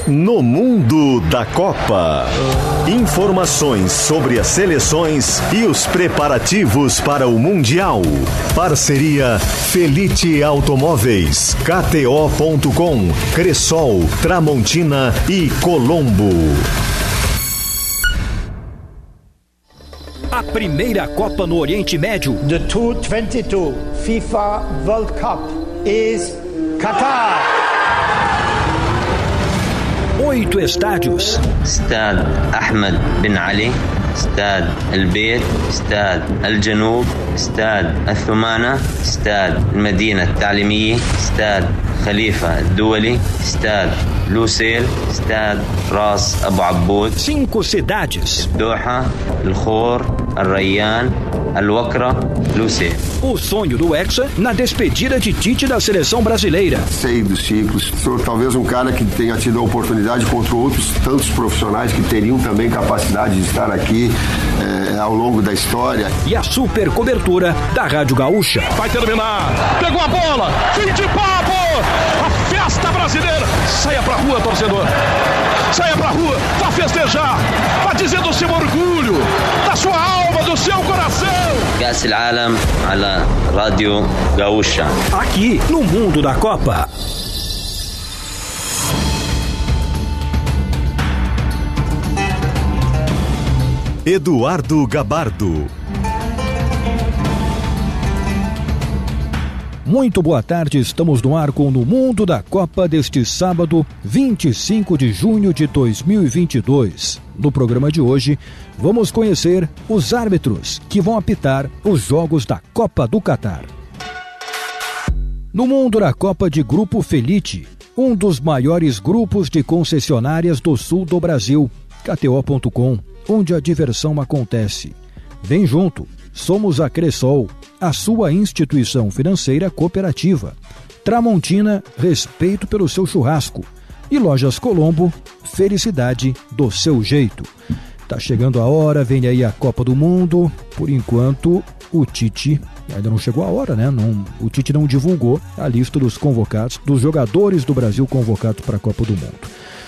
No Mundo da Copa. Informações sobre as seleções e os preparativos para o Mundial. Parceria Felite Automóveis, KTO.com, Cressol, Tramontina e Colombo. A primeira Copa no Oriente Médio. The 2022 FIFA World Cup is Qatar. 8 estádios. Estad Ahmed bin Ali, Estad Al-Bayt, Estad Al-Janub, Estad Al-Thumana, Estad Al-Madina Al-Ta'limiyya, Estad Khalifa Al-Duwali, Estad Lusail, Estad Ras Abu Abbod. 5 cidades. Doha, Al-Khor, Al-Rayyan, Al-Wakra, Lusail. O sonho do Hexa na despedida de Tite da seleção brasileira. Sei dos ciclos. Sou talvez um cara que tenha tido a oportunidade contra outros tantos profissionais que teriam também capacidade de estar aqui ao longo da história. E a super cobertura da Rádio Gaúcha. Vai terminar. Pegou a bola. Fim de papo. A festa brasileira. Saia pra rua, torcedor. Saia pra rua. Vá festejar. Vá dizendo o seu orgulho da sua alma, do seu coração. Ka'as al-Alam ala Rádio Gaúcha. Aqui no Mundo da Copa. Eduardo Gabardo. Muito boa tarde, estamos no ar com No Mundo da Copa deste sábado, 25 de junho de 2022. No programa de hoje, vamos conhecer os árbitros que vão apitar os jogos da Copa do Catar. No Mundo da Copa de Grupo Felite, um dos maiores grupos de concessionárias do sul do Brasil, KTO.com, onde a diversão acontece. Vem junto, somos a Cressol, a sua instituição financeira cooperativa. Tramontina, respeito pelo seu churrasco. E Lojas Colombo, felicidade do seu jeito. Tá chegando a hora, vem aí a Copa do Mundo. Por enquanto, o Tite ainda não chegou a hora, né? O Tite não divulgou a lista dos convocados, dos jogadores do Brasil convocados para a Copa do Mundo.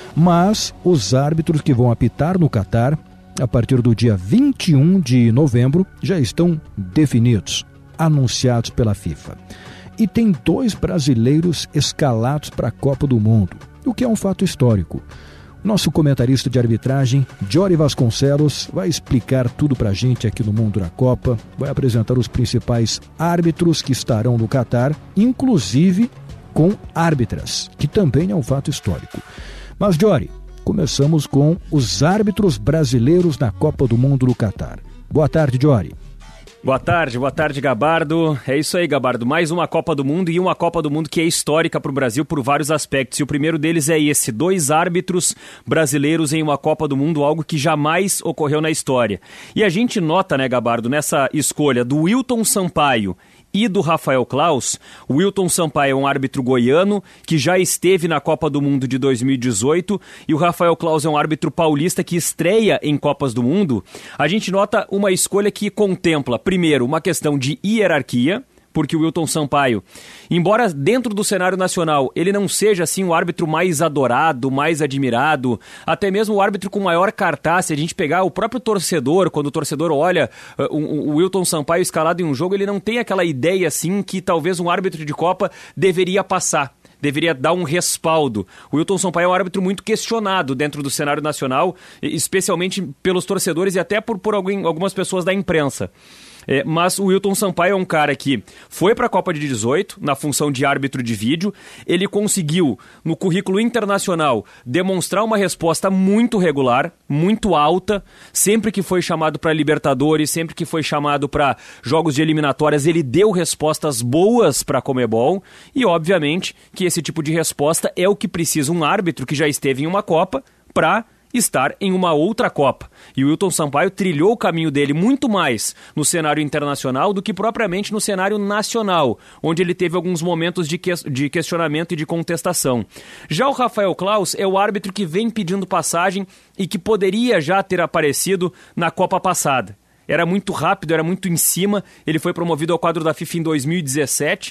Mas os árbitros que vão apitar no Catar, a partir do dia 21 de novembro, já estão definidos, anunciados pela FIFA. E tem 2 brasileiros escalados para a Copa do Mundo, o que é um fato histórico. Nosso comentarista de arbitragem, Jory Vasconcelos, vai explicar tudo para a gente aqui no Mundo da Copa, vai apresentar os principais árbitros que estarão no Catar, inclusive com árbitras, que também é um fato histórico. Mas, Jory, começamos com os árbitros brasileiros na Copa do Mundo do Catar. Boa tarde, Jory. Boa tarde, Gabardo. É isso aí, Gabardo. Mais uma Copa do Mundo e uma Copa do Mundo que é histórica para o Brasil por vários aspectos. E o primeiro deles é esse, 2 árbitros brasileiros em uma Copa do Mundo, algo que jamais ocorreu na história. E a gente nota, né, Gabardo, nessa escolha do Wilton Sampaio e do Rafael Claus. O Wilton Sampaio é um árbitro goiano que já esteve na Copa do Mundo de 2018 e o Rafael Claus é um árbitro paulista que estreia em Copas do Mundo. A gente nota uma escolha que contempla, primeiro, uma questão de hierarquia, porque o Wilton Sampaio, embora dentro do cenário nacional ele não seja assim o árbitro mais adorado, mais admirado, até mesmo o árbitro com maior cartaz, se a gente pegar o próprio torcedor, quando o torcedor olha o Wilton Sampaio escalado em um jogo, ele não tem aquela ideia assim que talvez um árbitro de Copa deveria passar. Deveria dar um respaldo. O Wilton Sampaio é um árbitro muito questionado dentro do cenário nacional, especialmente pelos torcedores e até por algumas pessoas da imprensa. Mas o Wilton Sampaio é um cara que foi para a Copa de 18 na função de árbitro de vídeo. Ele conseguiu, no currículo internacional, demonstrar uma resposta muito regular, muito alta. Sempre que foi chamado para Libertadores, sempre que foi chamado para jogos de eliminatórias, ele deu respostas boas para a Conmebol. E, obviamente, que esse tipo de resposta é o que precisa um árbitro que já esteve em uma Copa para estar em uma outra Copa. E o Wilton Sampaio trilhou o caminho dele muito mais no cenário internacional do que propriamente no cenário nacional, onde ele teve alguns momentos de questionamento e de contestação. Já o Rafael Claus é o árbitro que vem pedindo passagem e que poderia já ter aparecido na Copa passada. Era muito rápido, era muito em cima, ele foi promovido ao quadro da FIFA em 2017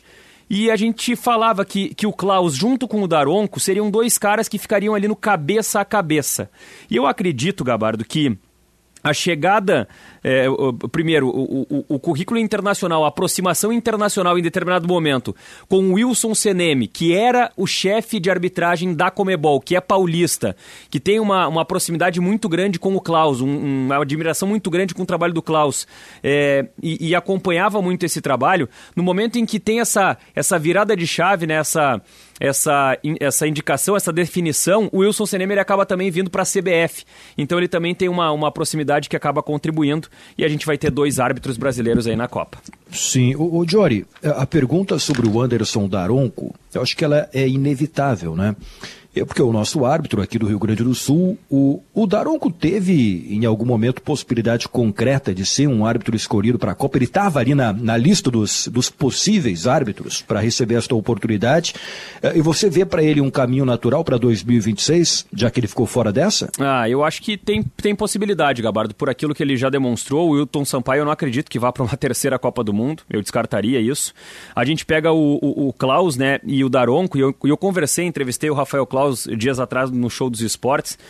E a gente falava que o Klaus, junto com o Daronco, seriam dois caras que ficariam ali no cabeça a cabeça. E eu acredito, Gabardo, que a chegada, primeiro, o currículo internacional, a aproximação internacional em determinado momento com o Wilson Seneme, que era o chefe de arbitragem da Conmebol, que é paulista, que tem uma proximidade muito grande com o Klaus, uma admiração muito grande com o trabalho do Klaus, e acompanhava muito esse trabalho. No momento em que tem essa virada de chave, né, essa indicação, essa definição, o Wilson Seneme ele acaba também vindo para a CBF. Então ele também tem uma proximidade que acaba contribuindo e a gente vai ter dois árbitros brasileiros aí na Copa. Sim. O Jory, a pergunta sobre o Anderson Daronco, eu acho que ela é inevitável, né? Porque o nosso árbitro aqui do Rio Grande do Sul, o Daronco teve em algum momento possibilidade concreta de ser um árbitro escolhido para a Copa. Ele estava ali na lista dos possíveis árbitros para receber esta oportunidade. E você vê para ele um caminho natural para 2026, já que ele ficou fora dessa? Eu acho que tem possibilidade, Gabardo, por aquilo que ele já demonstrou. O Wilton Sampaio eu não acredito que vá para uma terceira Copa do Mundo, eu descartaria isso. A gente pega o Klaus, né, e o Daronco, e eu conversei, entrevistei o Rafael Klaus dias atrás no Show dos Esportes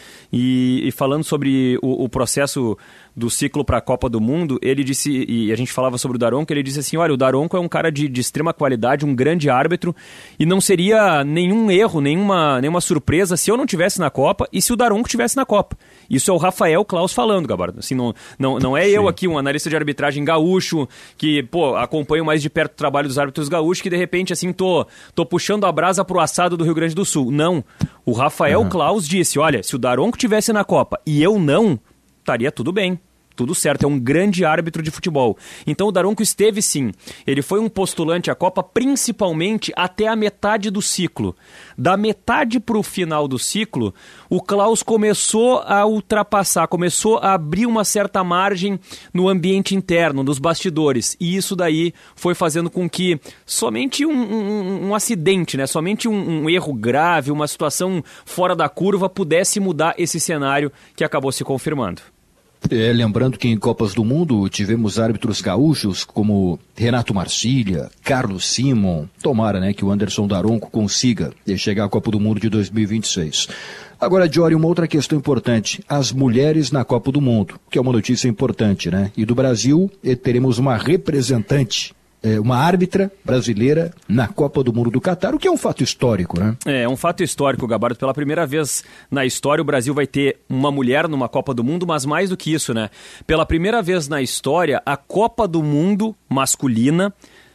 e falando sobre o processo do ciclo para a Copa do Mundo, ele disse, e a gente falava sobre o Daronco, ele disse assim, olha, o Daronco é um cara de extrema qualidade, um grande árbitro, e não seria nenhum erro, nenhuma surpresa se eu não tivesse na Copa e se o Daronco tivesse na Copa. Isso é o Rafael Klaus falando, Gabardo. Assim, não é eu aqui, um analista de arbitragem gaúcho, que, acompanho mais de perto o trabalho dos árbitros gaúchos, que de repente, assim, tô puxando a brasa pro assado do Rio Grande do Sul. Não. O Rafael Klaus disse, olha, se o Daronco tivesse na Copa e eu não, estaria tudo bem. Tudo certo, é um grande árbitro de futebol. Então o Daronco esteve sim, ele foi um postulante à Copa principalmente até a metade do ciclo. Da metade para o final do ciclo, o Klaus começou a ultrapassar, começou a abrir uma certa margem no ambiente interno, nos bastidores. E isso daí foi fazendo com que somente um acidente, né? Somente um erro grave, uma situação fora da curva pudesse mudar esse cenário que acabou se confirmando. Lembrando que em Copas do Mundo tivemos árbitros gaúchos como Renato Marcília, Carlos Simon. Tomara, né, que o Anderson Daronco consiga chegar à Copa do Mundo de 2026. Agora, Jory, uma outra questão importante. As mulheres na Copa do Mundo, que é uma notícia importante, né? E do Brasil, teremos uma representante, uma árbitra brasileira na Copa do Mundo do Catar, o que é um fato histórico, né? É um fato histórico, Gabardo. Pela primeira vez na história, o Brasil vai ter uma mulher numa Copa do Mundo, mas mais do que isso, né? Pela primeira vez na história, a Copa do Mundo masculina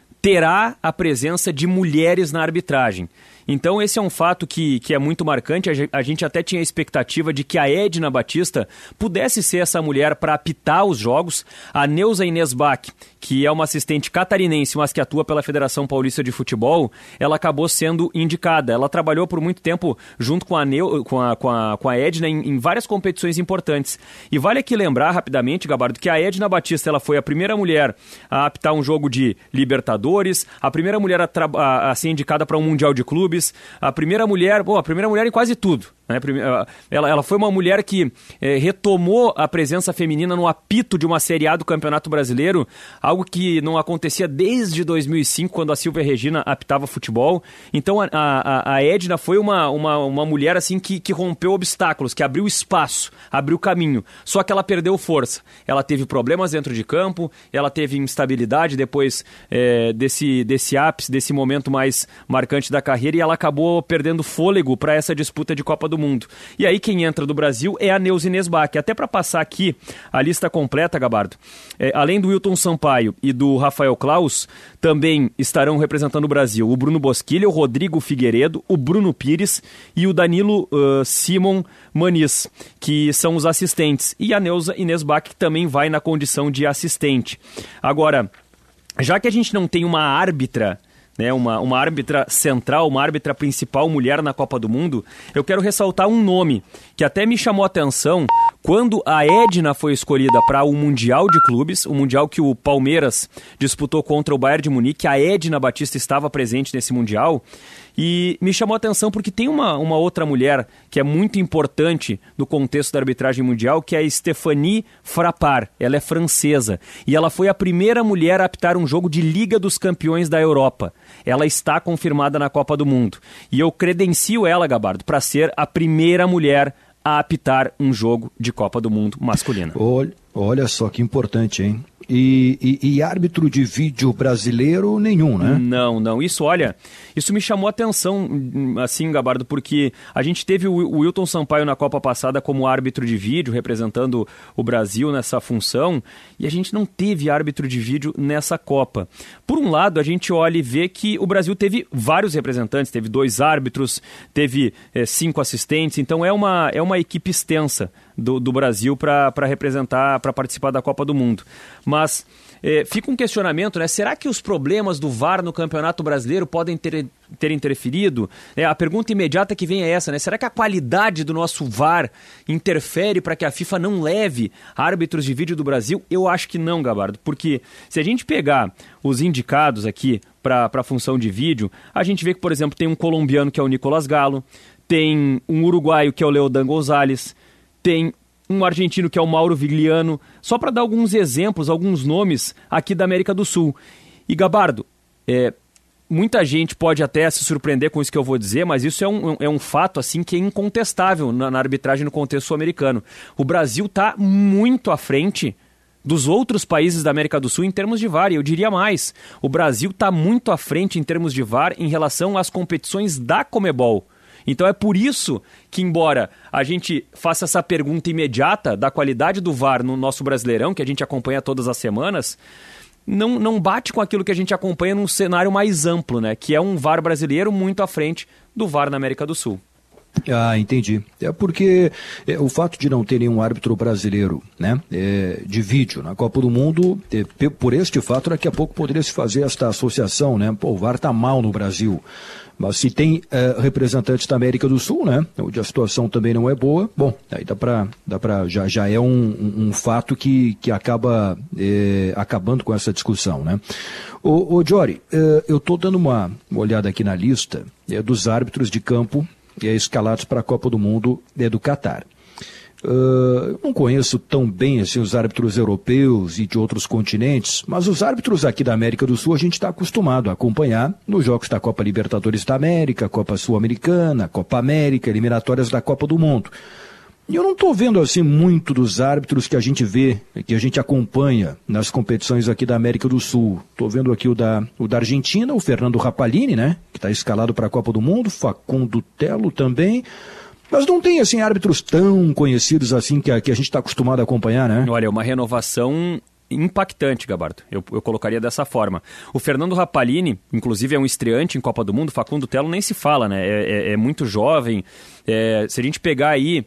terá a presença de mulheres na arbitragem. Então esse é um fato que é muito marcante. A gente até tinha a expectativa de que a Edna Batista pudesse ser essa mulher para apitar os jogos. A Neuza Inês Bach, que é uma assistente catarinense, mas que atua pela Federação Paulista de Futebol, ela acabou sendo indicada. Ela trabalhou por muito tempo junto com a Edna em várias competições importantes. E vale aqui lembrar rapidamente, Gabardo, que a Edna Batista ela foi a primeira mulher a apitar um jogo de Libertadores, a primeira mulher a ser indicada para um Mundial de Clubes, a primeira mulher em quase tudo. Né? Ela foi uma mulher que retomou a presença feminina no apito de uma Série A do Campeonato Brasileiro, algo que não acontecia desde 2005, quando a Silvia Regina apitava futebol. Então a Edna foi uma mulher assim que rompeu obstáculos, que abriu espaço, abriu caminho. Só que ela perdeu força. Ela teve problemas dentro de campo, ela teve instabilidade depois desse ápice, desse momento mais marcante da carreira, e ela acabou perdendo fôlego para essa disputa de Copa do Mundo. E aí quem entra do Brasil é a Neuza Inês Bach. Até para passar aqui a lista completa, Gabardo, além do Wilton Sampaio e do Rafael Klaus, também estarão representando o Brasil o Bruno Bosquilha, o Rodrigo Figueiredo, o Bruno Pires e o Danilo Simon Maniz, que são os assistentes. E a Neuza Inês Bach também vai na condição de assistente. Agora, já que a gente não tem uma árbitra, né, uma árbitra central, uma árbitra principal mulher na Copa do Mundo, eu quero ressaltar um nome que até me chamou a atenção Quando a Edna foi escolhida para o Mundial de Clubes, o Mundial que o Palmeiras disputou contra o Bayern de Munique, a Edna Batista estava presente nesse Mundial. E me chamou a atenção porque tem uma outra mulher que é muito importante no contexto da arbitragem mundial, que é a Stéphanie Frappart. Ela é francesa e ela foi a primeira mulher a apitar um jogo de Liga dos Campeões da Europa. Ela está confirmada na Copa do Mundo. E eu credencio ela, Gabardo, para ser a primeira mulher a apitar um jogo de Copa do Mundo masculina. Olha só que importante, hein? E árbitro de vídeo brasileiro nenhum, né? Não. Isso me chamou a atenção, assim, Gabardo, porque a gente teve o Wilton Sampaio na Copa passada como árbitro de vídeo, representando o Brasil nessa função, e a gente não teve árbitro de vídeo nessa Copa. Por um lado, a gente olha e vê que o Brasil teve vários representantes, teve 2 árbitros, teve 5 assistentes, então é uma equipe extensa do Brasil para representar, para participar da Copa do Mundo. Mas fica um questionamento, né? Será que os problemas do VAR no Campeonato Brasileiro podem ter interferido? A pergunta imediata que vem é essa, né? Será que a qualidade do nosso VAR interfere para que a FIFA não leve árbitros de vídeo do Brasil? Eu acho que não, Gabardo, porque se a gente pegar os indicados aqui para a função de vídeo, a gente vê que, por exemplo, tem um colombiano que é o Nicolás Galo, tem um uruguaio que é o Leodan Gonzalez, tem um argentino que é o Mauro Vigliano, só para dar alguns exemplos, alguns nomes aqui da América do Sul. E, Gabardo, muita gente pode até se surpreender com isso que eu vou dizer, mas isso é um fato assim que é incontestável na arbitragem no contexto sul-americano. O Brasil está muito à frente dos outros países da América do Sul em termos de VAR, e eu diria mais, o Brasil está muito à frente em termos de VAR em relação às competições da Conmebol. Então é por isso que, embora a gente faça essa pergunta imediata da qualidade do VAR no nosso Brasileirão, que a gente acompanha todas as semanas, não bate com aquilo que a gente acompanha num cenário mais amplo, né? Que é um VAR brasileiro muito à frente do VAR na América do Sul. Ah, entendi. É porque o fato de não ter nenhum árbitro brasileiro, né, de vídeo na Copa do Mundo, por este fato, daqui a pouco poderia se fazer esta associação, né? Pô, o VAR tá mal no Brasil. Mas se tem representantes da América do Sul, né, onde a situação também não é boa, bom, aí já é um fato que acaba acabando com essa discussão, né? Ô Jory, eu estou dando uma olhada aqui na lista dos árbitros de campo escalados para a Copa do Mundo do Catar. Não conheço tão bem assim, os árbitros europeus e de outros continentes, mas os árbitros aqui da América do Sul a gente está acostumado a acompanhar nos jogos da Copa Libertadores da América, Copa Sul-Americana, Copa América, eliminatórias da Copa do Mundo. E eu não estou vendo assim muito dos árbitros que a gente vê, que a gente acompanha nas competições aqui da América do Sul. Estou vendo aqui o da Argentina, o Fernando Rapalini, né, que está escalado para a Copa do Mundo, Facundo Telo também. Mas não tem, assim, árbitros tão conhecidos assim que a gente está acostumado a acompanhar, né? Olha, uma renovação impactante, Gabardo. Eu colocaria dessa forma. O Fernando Rapalini, inclusive, é um estreante em Copa do Mundo. Facundo Telo nem se fala, né? É muito jovem. Se a gente pegar aí...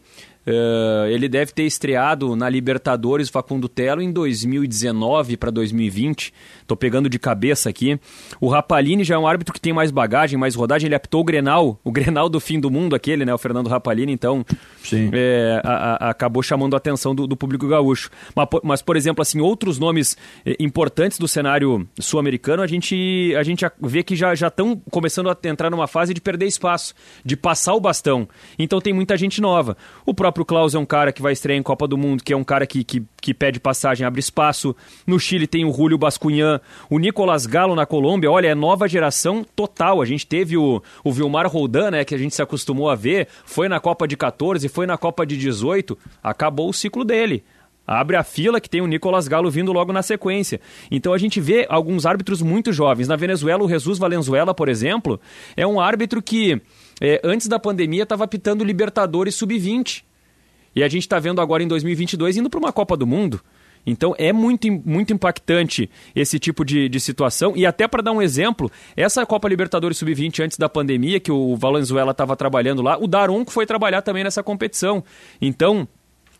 ele deve ter estreado na Libertadores, Facundo Telo, em 2019 para 2020. Estou pegando de cabeça aqui. O Rapalini já é um árbitro que tem mais bagagem, mais rodagem. Ele apitou o Grenal do fim do mundo, aquele, né? O Fernando Rapalini, então sim. Acabou chamando a atenção do público gaúcho. Mas, por exemplo, assim, outros nomes importantes do cenário sul-americano, a gente vê que já estão começando a entrar numa fase de perder espaço, de passar o bastão. Então tem muita gente nova. O próprio Klaus é um cara que vai estrear em Copa do Mundo, que é um cara que pede passagem, abre espaço. No Chile tem o Julio Bascunhán, o Nicolás Galo na Colômbia, olha, é nova geração total. A gente teve o Vilmar Roldan, né, que a gente se acostumou a ver, foi na Copa de 14, foi na Copa de 18, acabou o ciclo dele. Abre a fila que tem o Nicolás Galo vindo logo na sequência. Então a gente vê alguns árbitros muito jovens. Na Venezuela, o Jesus Valenzuela, por exemplo, é um árbitro que antes da pandemia estava apitando Libertadores Sub-20. E a gente está vendo agora em 2022 indo para uma Copa do Mundo. Então é muito, muito impactante esse tipo de situação. E até para dar um exemplo, essa Copa Libertadores Sub-20 antes da pandemia, que o Valenzuela estava trabalhando lá, o Daronco foi trabalhar também nessa competição. Então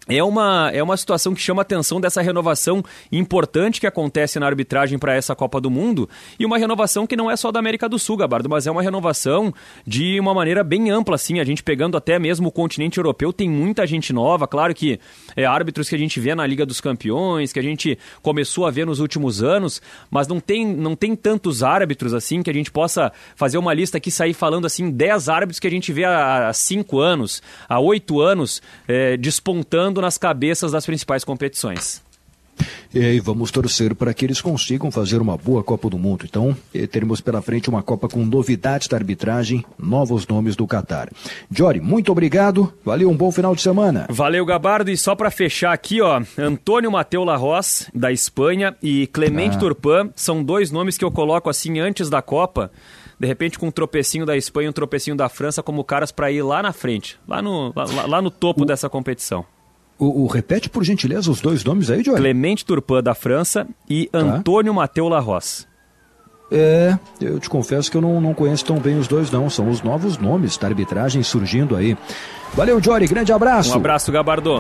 É uma situação que chama a atenção dessa renovação importante que acontece na arbitragem para essa Copa do Mundo, e uma renovação que não é só da América do Sul, Gabardo, mas é uma renovação de uma maneira bem ampla, assim, a gente pegando até mesmo o continente europeu, tem muita gente nova, claro que árbitros que a gente vê na Liga dos Campeões, que a gente começou a ver nos últimos anos, mas não tem tantos árbitros assim que a gente possa fazer uma lista aqui e sair falando assim 10 árbitros que a gente vê há 5 anos, há 8 anos, despontando nas cabeças das principais competições. E vamos torcer para que eles consigam fazer uma boa Copa do Mundo. Então, teremos pela frente uma Copa com novidades da arbitragem, novos nomes do Catar. Jory, muito obrigado, valeu, um bom final de semana. Valeu, Gabardo, e só para fechar aqui, ó, Antônio Mateu Larroz, da Espanha, e Clemente Turpin, são 2 nomes que eu coloco assim antes da Copa, de repente com um tropecinho da Espanha e um tropecinho da França como caras para ir lá na frente, lá no topo dessa competição. Repete, por gentileza, os 2 nomes aí, Jory. Clemente Turpin, da França, e Antônio Mateu Larroz. Eu te confesso que eu não conheço tão bem os 2 não, são os novos nomes da arbitragem surgindo aí. Valeu, Jory, grande abraço. Um abraço, Gabardo.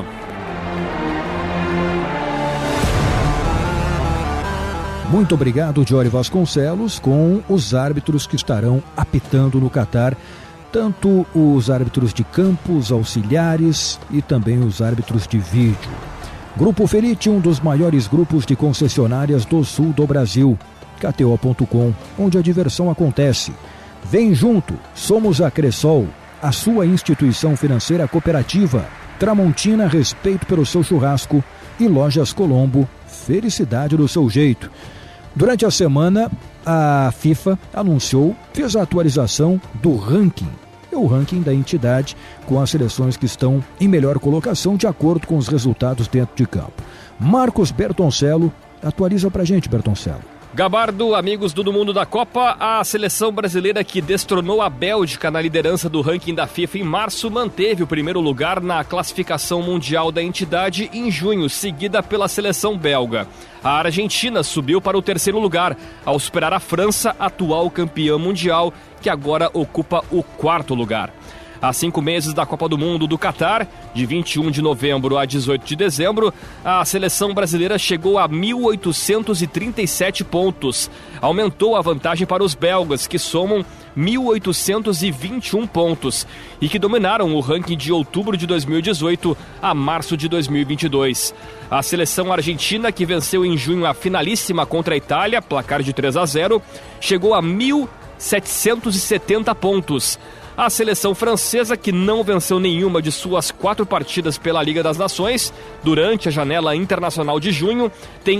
Muito obrigado, Jory Vasconcelos, com os árbitros que estarão apitando no Catar, tanto os árbitros de campos, auxiliares e também os árbitros de vídeo. Grupo Felite, um dos maiores grupos de concessionárias do sul do Brasil. KTO.com, onde a diversão acontece. Vem junto, somos a Cressol, a sua instituição financeira cooperativa. Tramontina, respeito pelo seu churrasco. E Lojas Colombo, felicidade do seu jeito. Durante a semana, a FIFA fez a atualização do ranking. É o ranking da entidade com as seleções que estão em melhor colocação de acordo com os resultados dentro de campo. Marcos Bertoncello, atualiza pra gente, Bertoncello. Gabardo, amigos do Mundo da Copa, a seleção brasileira que destronou a Bélgica na liderança do ranking da FIFA em março manteve o primeiro lugar na classificação mundial da entidade em junho, seguida pela seleção belga. A Argentina subiu para o 3º lugar, ao superar a França, atual campeã mundial, que agora ocupa o 4º lugar. Há 5 meses da Copa do Mundo do Catar, de 21 de novembro a 18 de dezembro, a seleção brasileira chegou a 1.837 pontos. Aumentou a vantagem para os belgas, que somam 1.821 pontos e que dominaram o ranking de outubro de 2018 a março de 2022. A seleção argentina, que venceu em junho a finalíssima contra a Itália, placar de 3-0, chegou a 1.770 pontos. A seleção francesa, que não venceu nenhuma de suas 4 partidas pela Liga das Nações durante a janela internacional de junho, tem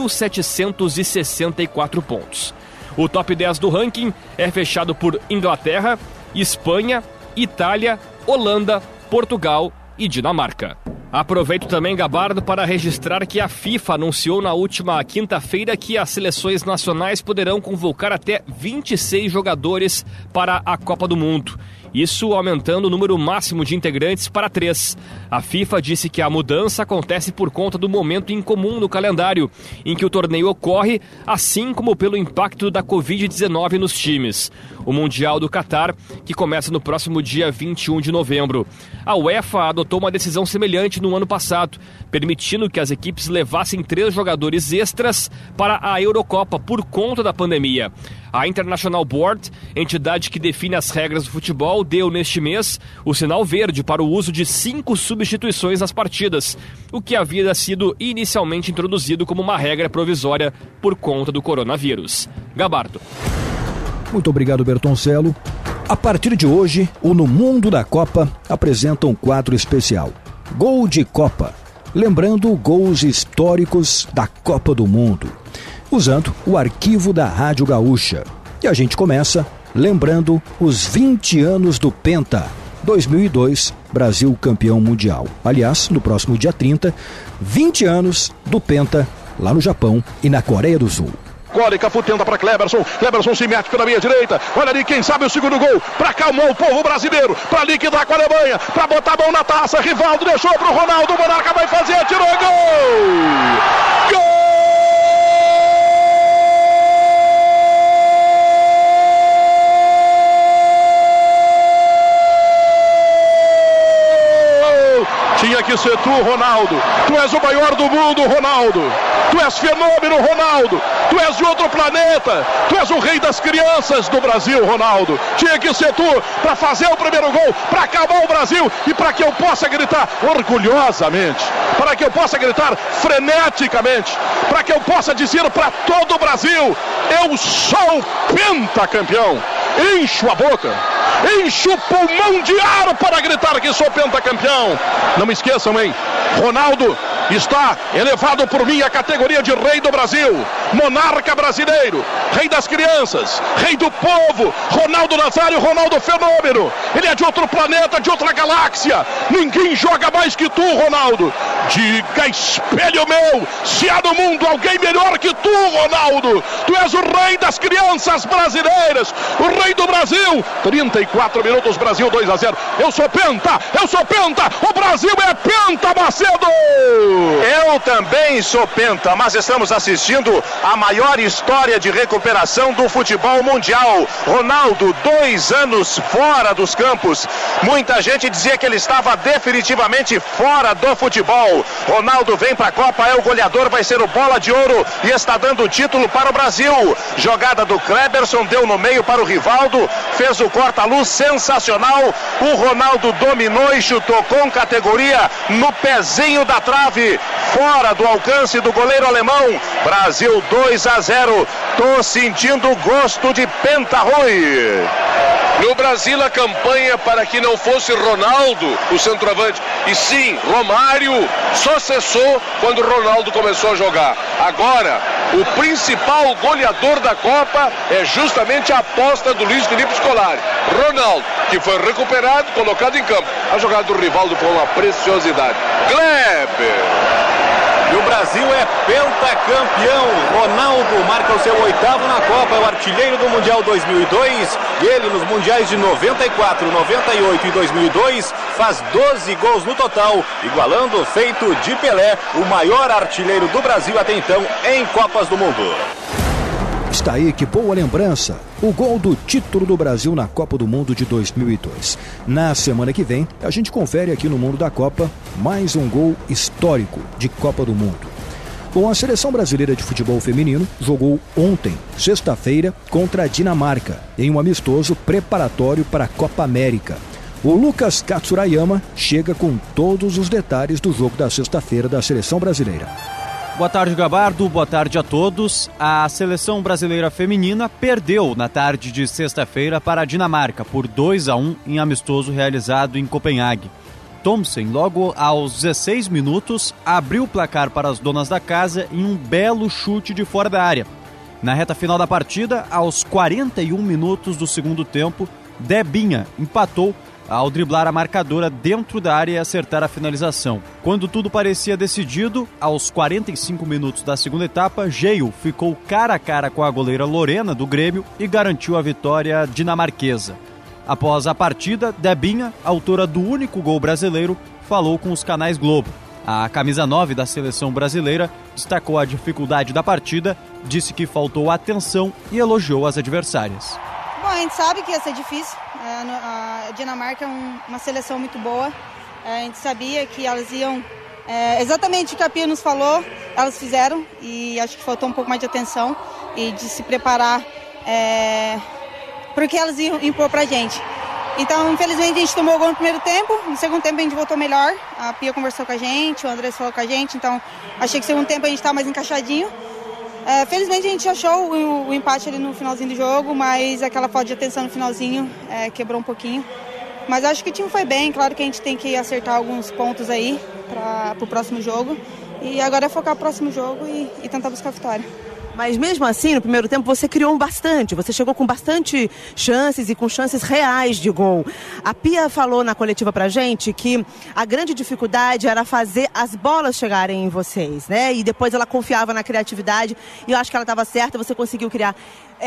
1.764 pontos. O top 10 do ranking é fechado por Inglaterra, Espanha, Itália, Holanda, Portugal e Dinamarca. Aproveito também, Gabardo, para registrar que a FIFA anunciou na última quinta-feira que as seleções nacionais poderão convocar até 26 jogadores para a Copa do Mundo. Isso aumentando o número máximo de integrantes para 3. A FIFA disse que a mudança acontece por conta do momento incomum no calendário, em que o torneio ocorre, assim como pelo impacto da Covid-19 nos times. O Mundial do Catar, que começa no próximo dia 21 de novembro. A UEFA adotou uma decisão semelhante no ano passado, permitindo que as equipes levassem 3 jogadores extras para a Eurocopa por conta da pandemia. A International Board, entidade que define as regras do futebol, deu neste mês o sinal verde para o uso de 5 substituições nas partidas, o que havia sido inicialmente introduzido como uma regra provisória por conta do coronavírus. Gabardo. Muito obrigado, Bertoncello. A partir de hoje, o No Mundo da Copa apresenta um quadro especial, Gol de Copa, lembrando gols históricos da Copa do Mundo, usando o arquivo da Rádio Gaúcha. E a gente começa lembrando os 20 anos do Penta. 2002, Brasil campeão mundial. Aliás, no próximo dia 30, 20 anos do Penta, lá no Japão e na Coreia do Sul. Cólica, tenta para Cleberson. Cleberson se mete pela meia direita. Olha ali, quem sabe o segundo gol. Para acalmar o povo brasileiro. Para liquidar com a Alemanha. Para botar a mão na taça. Rivaldo deixou para o Ronaldo. O Monarca vai fazer. Atirou. Gol! Gol! Tinha que ser tu, Ronaldo. Tu és o maior do mundo, Ronaldo. Tu és fenômeno, Ronaldo. Tu és de outro planeta. Tu és o rei das crianças do Brasil, Ronaldo. Tinha que ser tu para fazer o primeiro gol, para acabar o Brasil e para que eu possa gritar orgulhosamente, para que eu possa gritar freneticamente, para que eu possa dizer para todo o Brasil: eu sou pentacampeão. Encho a boca, encho o pulmão de ar para gritar que sou pentacampeão. Não me esqueçam, hein? Ronaldo está elevado por mim à categoria de rei do Brasil, monarca brasileiro, rei das crianças, rei do povo. Ronaldo Nazário, Ronaldo fenômeno. Ele é de outro planeta, de outra galáxia. Ninguém joga mais que tu, Ronaldo. Diga, espelho meu, se há no mundo alguém melhor que tu, Ronaldo. Tu és o rei das crianças brasileiras, o rei do Brasil. 34 minutos, Brasil 2-0. Eu sou penta, o Brasil é penta, Macedo. Eu também sou penta, mas estamos assistindo a maior história de recuperação do futebol mundial. Ronaldo, 2 anos fora dos campos. Muita gente dizia que ele estava definitivamente fora do futebol. Ronaldo vem para a Copa, é o goleador, vai ser o bola de ouro e está dando o título para o Brasil. Jogada do Kleberson, deu no meio para o Rivaldo, fez o corta-luz sensacional. O Ronaldo dominou e chutou com categoria no pezinho da trave, fora do alcance do goleiro alemão. Brasil 2-0. Tô sentindo gosto de penta, Rui. No Brasil, a campanha para que não fosse Ronaldo o centroavante, e sim Romário, só cessou quando Ronaldo começou a jogar. Agora, o principal goleador da Copa é justamente a aposta do Luiz Felipe Scolari. Ronaldo, que foi recuperado, colocado em campo. A jogada do Rivaldo foi uma preciosidade. Kleber. E o Brasil é pentacampeão. Ronaldo marca o seu 8º na Copa, é o artilheiro do Mundial 2002. E ele nos Mundiais de 94, 98 e 2002 faz 12 gols no total, igualando o feito de Pelé, o maior artilheiro do Brasil até então em Copas do Mundo. Está aí, que boa lembrança, o gol do título do Brasil na Copa do Mundo de 2002. Na semana que vem, a gente confere aqui no Mundo da Copa mais um gol histórico de Copa do Mundo. Bom, a seleção brasileira de futebol feminino jogou ontem, sexta-feira, contra a Dinamarca, em um amistoso preparatório para a Copa América. O Lucas Katsurayama chega com todos os detalhes do jogo da sexta-feira da seleção brasileira. Boa tarde, Gabardo. Boa tarde a todos. A seleção brasileira feminina perdeu na tarde de sexta-feira para a Dinamarca por 2-1 em amistoso realizado em Copenhague. Thomsen, logo aos 16 minutos, abriu o placar para as donas da casa em um belo chute de fora da área. Na reta final da partida, aos 41 minutos do segundo tempo, Debinha empatou ao driblar a marcadora dentro da área e acertar a finalização. Quando tudo parecia decidido, aos 45 minutos da segunda etapa, Geil ficou cara a cara com a goleira Lorena do Grêmio e garantiu a vitória dinamarquesa. Após a partida, Debinha, autora do único gol brasileiro, falou com os canais Globo. A camisa 9 da seleção brasileira destacou a dificuldade da partida, disse que faltou atenção e elogiou as adversárias. Bom, a gente sabe que ia ser difícil. A Dinamarca é uma seleção muito boa. A gente sabia que elas iam... exatamente o que a Pia nos falou, elas fizeram. E acho que faltou um pouco mais de atenção e de se preparar porque elas iam impor pra gente. Então, infelizmente, a gente tomou o gol no primeiro tempo. No segundo tempo, a gente voltou melhor. A Pia conversou com a gente, o Andrés falou com a gente. Então, achei que no segundo tempo a gente estava mais encaixadinho. Felizmente a gente achou o empate ali no finalzinho do jogo, mas aquela falta de atenção no finalzinho quebrou um pouquinho. Mas acho que o time foi bem, claro que a gente tem que acertar alguns pontos aí para o próximo jogo. E agora é focar no próximo jogo e tentar buscar a vitória. Mas mesmo assim, no primeiro tempo, você criou bastante, você chegou com bastante chances e com chances reais de gol. A Pia falou na coletiva pra gente que a grande dificuldade era fazer as bolas chegarem em vocês, né? E depois ela confiava na criatividade e eu acho que ela estava certa, você conseguiu criar.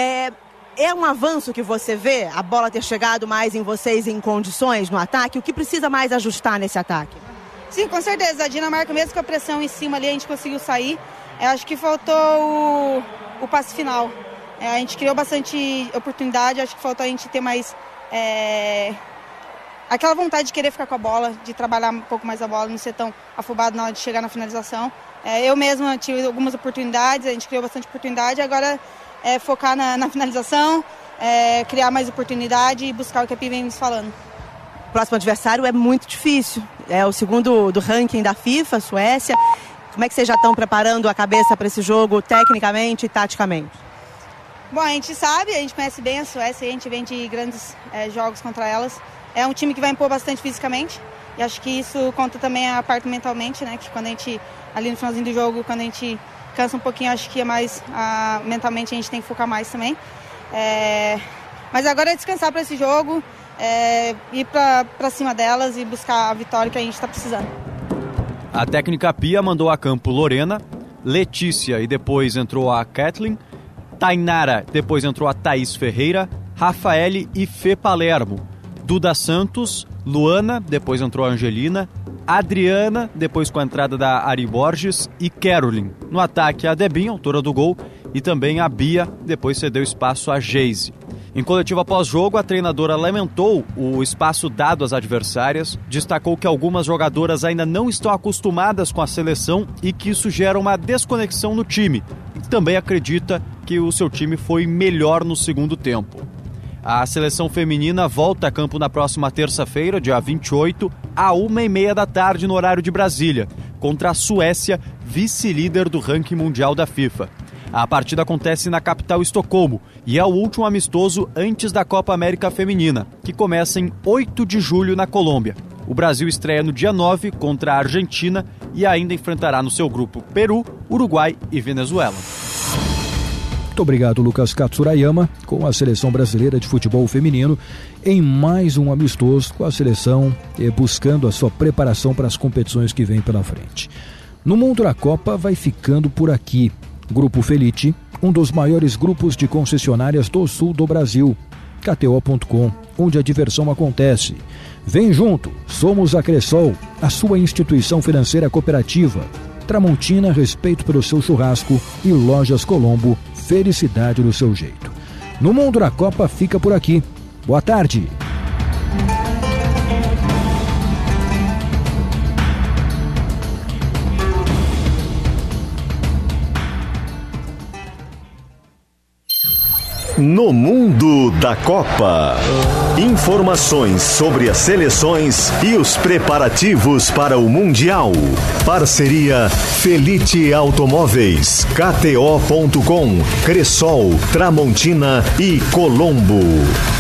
É um avanço que você vê, a bola ter chegado mais em vocês em condições no ataque? O que precisa mais ajustar nesse ataque? Sim, com certeza. A Dinamarca, mesmo com a pressão em cima ali, a gente conseguiu sair. Acho que faltou o passe final. A gente criou bastante oportunidade, acho que faltou a gente ter mais aquela vontade de querer ficar com a bola, de trabalhar um pouco mais a bola, não ser tão afobado na hora de chegar na finalização. Eu mesma tive algumas oportunidades, a gente criou bastante oportunidade, agora focar na finalização, criar mais oportunidade e buscar o que a Pia vem nos falando. O próximo adversário é muito difícil, é o segundo do ranking da FIFA, Suécia. Como é que vocês já estão preparando a cabeça para esse jogo, tecnicamente e taticamente? Bom, a gente sabe, a gente conhece bem a Suécia, a gente vem de grandes jogos contra elas. É um time que vai impor bastante fisicamente e acho que isso conta também a parte mentalmente, né? Que quando a gente, ali no finalzinho do jogo, quando a gente cansa um pouquinho, acho que é mais mentalmente a gente tem que focar mais também. Mas agora é descansar para esse jogo, ir para cima delas e buscar a vitória que a gente está precisando. A técnica Pia mandou a campo Lorena, Letícia e depois entrou a Kathleen, Tainara, depois entrou a Thaís Ferreira, Rafaele e Fê Palermo, Duda Santos, Luana, depois entrou a Angelina, Adriana, depois com a entrada da Ari Borges e Caroline. No ataque a Debinha, autora do gol, e também a Bia, depois cedeu espaço a Geise. Em coletiva pós-jogo, a treinadora lamentou o espaço dado às adversárias, destacou que algumas jogadoras ainda não estão acostumadas com a seleção e que isso gera uma desconexão no time. E também acredita que o seu time foi melhor no segundo tempo. A seleção feminina volta a campo na próxima terça-feira, dia 28, à 1h30 da tarde no horário de Brasília, contra a Suécia, vice-líder do ranking mundial da FIFA. A partida acontece na capital Estocolmo e é o último amistoso antes da Copa América Feminina, que começa em 8 de julho na Colômbia. O Brasil estreia no dia 9 contra a Argentina e ainda enfrentará no seu grupo Peru, Uruguai e Venezuela. Muito obrigado, Lucas Katsurayama, com a Seleção Brasileira de Futebol Feminino em mais um amistoso com a seleção buscando a sua preparação para as competições que vêm pela frente. No Mundo da Copa vai ficando por aqui. Grupo Felite, um dos maiores grupos de concessionárias do sul do Brasil. KTO.com, onde a diversão acontece. Vem junto, somos a Cressol, a sua instituição financeira cooperativa. Tramontina, respeito pelo seu churrasco, e Lojas Colombo, felicidade do seu jeito. No Mundo da Copa fica por aqui. Boa tarde. No Mundo da Copa. Informações sobre as seleções e os preparativos para o Mundial. Parceria Felite Automóveis, KTO.com, Cressol, Tramontina e Colombo.